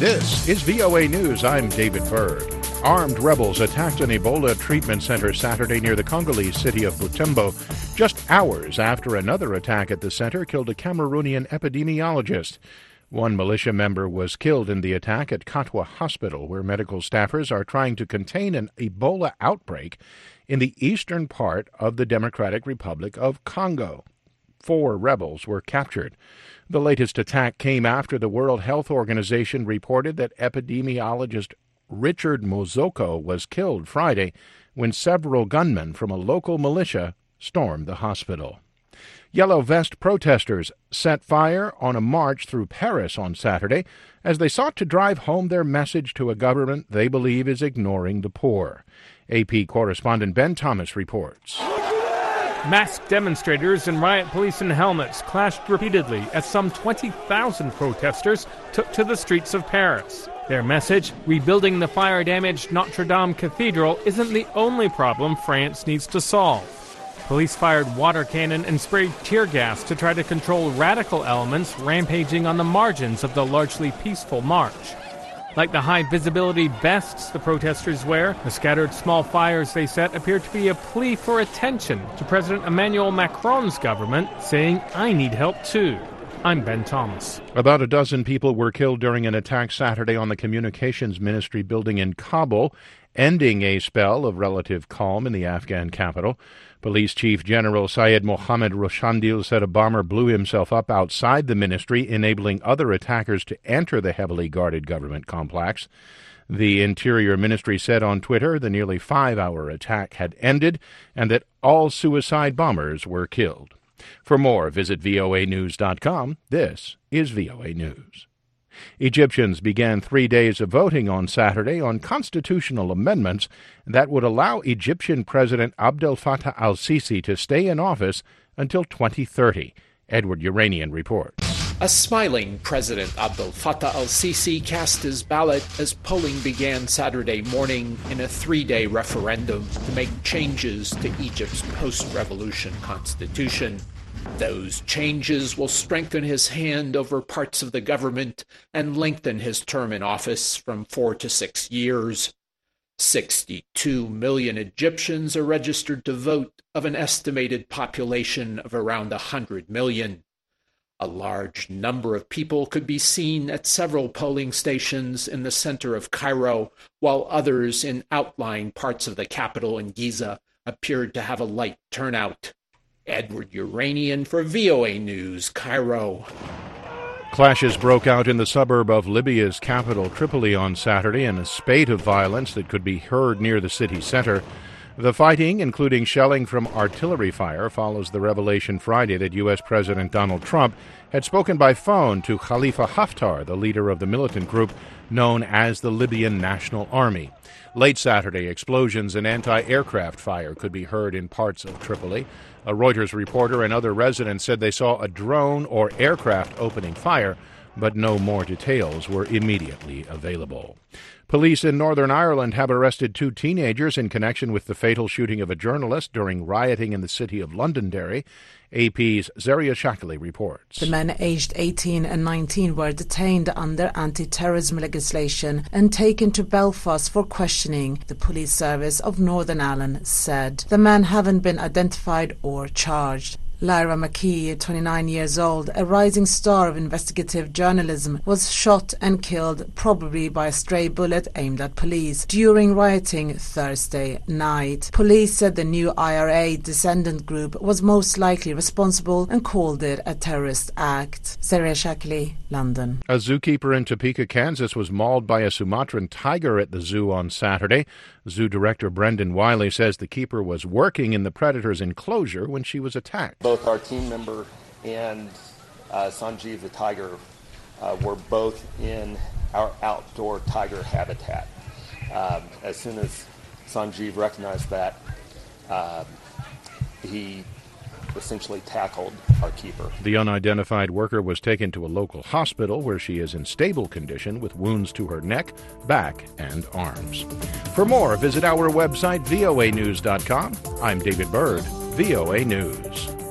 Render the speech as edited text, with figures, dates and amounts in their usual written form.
This is VOA News. I'm David Byrd. Armed rebels attacked an Ebola treatment center Saturday near the Congolese city of Butembo, just hours after another attack at the center killed a Cameroonian epidemiologist. One militia member was killed in the attack at Katwa Hospital, where medical staffers are trying to contain an Ebola outbreak in the eastern part of the Democratic Republic of Congo. 4 rebels were captured. The latest attack came after the World Health Organization reported that epidemiologist Richard Muzoko was killed Friday when several gunmen from a local militia stormed the hospital. Yellow Vest protesters set fire on a march through Paris on Saturday as they sought to drive home their message to a government they believe is ignoring the poor. AP correspondent Ben Thomas reports. Masked demonstrators and riot police in helmets clashed repeatedly as some 20,000 protesters took to the streets of Paris. Their message, rebuilding the fire-damaged Notre Dame Cathedral, isn't the only problem France needs to solve. Police fired water cannon and sprayed tear gas to try to control radical elements rampaging on the margins of the largely peaceful march. Like the high-visibility vests the protesters wear, the scattered small fires they set appear to be a plea for attention to President Emmanuel Macron's government, saying, "I need help too." I'm Ben Thomas. About a dozen people were killed during an attack Saturday on the Communications Ministry building in Kabul, ending a spell of relative calm in the Afghan capital. Police Chief General Syed Mohammed Roshandil said a bomber blew himself up outside the ministry, enabling other attackers to enter the heavily guarded government complex. The Interior Ministry said on Twitter the nearly 5-hour attack had ended and that all suicide bombers were killed. For more, visit voanews.com. This is VOA News. Egyptians began 3 days of voting on Saturday on constitutional amendments that would allow Egyptian President Abdel Fattah al-Sisi to stay in office until 2030. Edward Uranian reports. A smiling President Abdel Fattah al-Sisi cast his ballot as polling began Saturday morning in a 3-day referendum to make changes to Egypt's post-revolution constitution. Those changes will strengthen his hand over parts of the government and lengthen his term in office from 4 to 6 years. 62 million Egyptians are registered to vote of an estimated population of around 100 million. A large number of people could be seen at several polling stations in the center of Cairo, while others in outlying parts of the capital in Giza appeared to have a light turnout. Edward Uranian for VOA News, Cairo. Clashes broke out in the suburb of Libya's capital, Tripoli, on Saturday in a spate of violence that could be heard near the city center. The fighting, including shelling from artillery fire, follows the revelation Friday that U.S. President Donald Trump had spoken by phone to Khalifa Haftar, the leader of the militant group known as the Libyan National Army. Late Saturday, explosions and anti-aircraft fire could be heard in parts of Tripoli. A Reuters reporter and other residents said they saw a drone or aircraft opening fire, but no more details were immediately available. Police in Northern Ireland have arrested 2 teenagers in connection with the fatal shooting of a journalist during rioting in the city of Londonderry. AP's Zaria Shakali reports. The men aged 18 and 19 were detained under anti-terrorism legislation and taken to Belfast for questioning, the police service of Northern Ireland said. The men haven't been identified or charged. Lyra McKee, 29 years old, a rising star of investigative journalism, was shot and killed, probably by a stray bullet aimed at police, during rioting Thursday night. Police said the new IRA descendant group was most likely responsible and called it a terrorist act. Zaria Shakali, London. A zookeeper in Topeka, Kansas was mauled by a Sumatran tiger at the zoo on Saturday. Zoo director Brendan Wiley says the keeper was working in the predator's enclosure when she was attacked. Both our team member and Sanjeev the tiger were both in our outdoor tiger habitat. As soon as Sanjeev recognized that, he essentially tackled our keeper. The unidentified worker was taken to a local hospital where she is in stable condition with wounds to her neck, back, and arms. For more, visit our website, voanews.com. I'm David Byrd, VOA News.